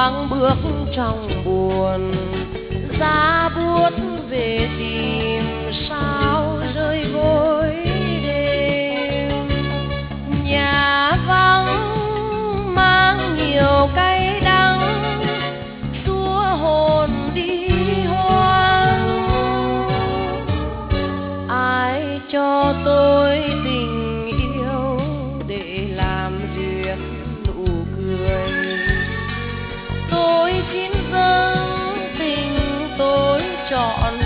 thoáng bước trong buồn, giá buốt về tìm sao rơi gối đêm. Nhà vắng mang nhiều cay đắng, xua hồn đi hoang. Ai cho tôi tình yêu để làm duyên nụ cười? Tôi xin dâng tình tôi chọn